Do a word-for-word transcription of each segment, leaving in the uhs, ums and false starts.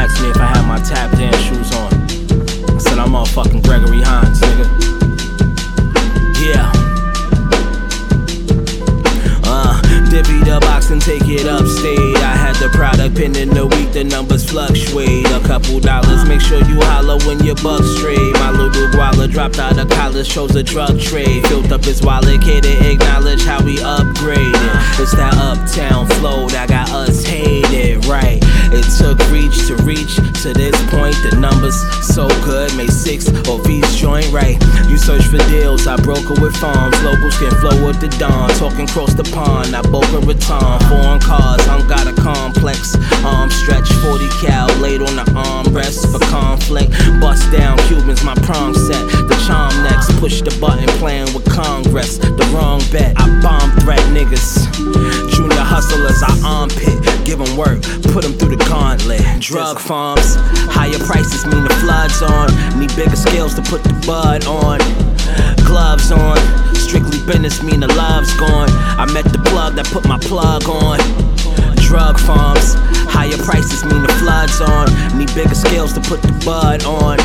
asked me if I had my tap dance shoes on. I said I'm motherfucking Gregory Hines, nigga. Yeah. Uh, divvy the box and take it upstate. I had the product pin in the week, the numbers fluctuate. A couple dollars, make sure you holler when your bucks straight. My little guala dropped out of college, chose a drug trade. Filled up his wallet, can't acknowledge how we upgraded. It's that uptown flow that got us hated, right? It took reach to reach to this point. The numbers so good, made six of each joint, right? You search for deals, I broker with farms. Locals can flow with the dawn, talking cross the pond. I Boca Raton, foreign cars, I got a complex. Arm stretch, forty cal laid on the armrest for conflict. Bust down Cubans, my prom set. The charm next, push the button, playing with Congress. The wrong bet, I bomb threat niggas. Junior hustlers, I armpit, give them work, put them through the gauntlet. Drug farms, higher prices mean the floods on. Need bigger scales to put the bud on. Gloves on, strictly business mean the love's gone. I met the plug that put my plug on. Drug farms, higher prices mean the floods on. Need bigger scales to put the bud on.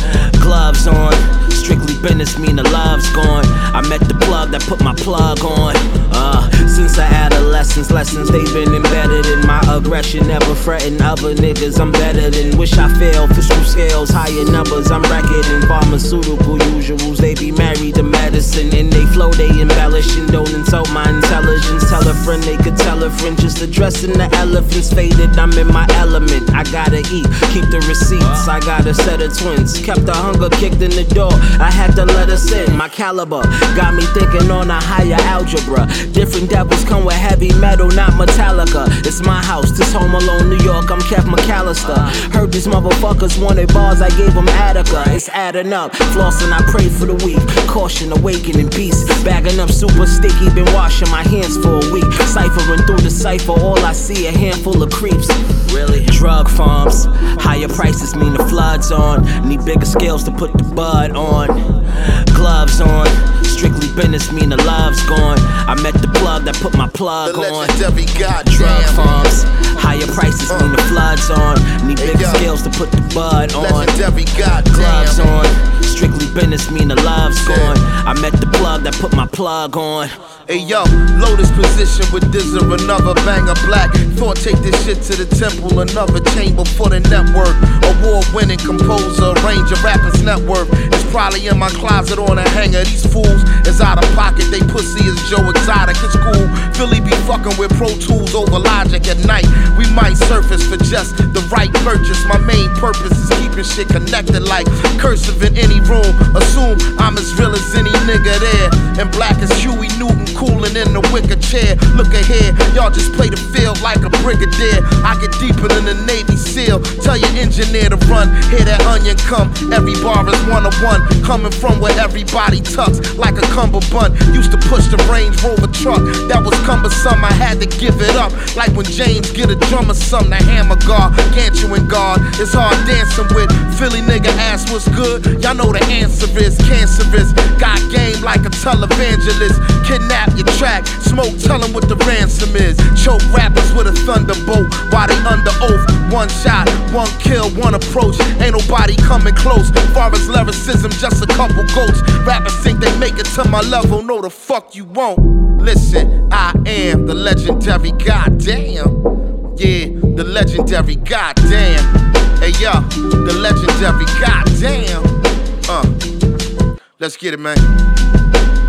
Gloves on, strictly business mean the love's gone. I met the plug that put my plug on. Uh, since I adolescence, lessons they've been embedded in my aggression. Never fretting other niggas, I'm better than. Wish I failed, fiscal scales, higher numbers, I'm recording. Pharmaceutical usuals, they be married to medicine. In they flow, they embellish and don't insult my intelligence. Tell a friend they could tell a friend, just addressing the elephants faded. I'm in my element, I gotta eat, keep the receipts. I got a set of twins, kept the hunger kicked in the door. I had to let us in, my caliber got me thinking on a higher algebra. Different devils come with heavy metal, not Metallica. It's my house, this Home Alone, New York, I'm Kev McAllister. Heard these motherfuckers wanted bars, I gave them Attica. It's adding up, flossing, I pray for the weak. Caution, awakening beast. Bagging up super sticky, been washing my hands for a week. Ciphering through the cipher, all I see a handful of creeps. Really? Drug farms, higher prices mean the floods on. Need bigger scales to put the bud on. Gloves on, strictly business mean the love's gone. I met the plug that put my plug the on. Drug farms, higher prices uh. mean the floods on. Need bigger hey, scales to put the bud on. Gloves on, strictly business mean the love's gone. I met the plug that put my plug on. Hey yo, Lotus position with Dizzer, another banger black. Thought take this shit to the temple, another chamber for the network. Award-winning composer, arranger, rappers network. It's probably in my closet on a hanger. These fools is out of pocket, they pussy is Joe Exotic. It's cool, Philly be fucking with Pro Tools over Logic at night. We might surface for just the right purchase. My main purpose is keeping shit connected like cursive in any room. Assume I'm as real as any nigga there. And black as Huey Newton, cooling in the wicker chair. Look ahead, y'all just play the field like a brigadier. I get deeper than a Navy SEAL. Tell your engineer to run, hear that onion come. Every bar is one on one, coming from where everybody tucks like a cummerbund. Used to push the Range Rover truck, that was cumbersome, I had to give it up. Like when James get a drum or something, the hammer guard, can't you in guard? It's hard dancing with Philly nigga ass what's good. Y'all know the answer is cancerous. Got game like a televangelist. Kidnap your track, smoke, tell them what the ransom is. Choke rappers with a thunderbolt while they under oath. One shot, one kill, one approach. Ain't nobody coming close. Far as lyricism, just a couple goats. Rappers think they make it to my level, no the fuck you won't. Listen, I am the legendary goddamn. Yeah, the legendary goddamn. Hey yo, the legendary goddamn. Uh, let's get it, man.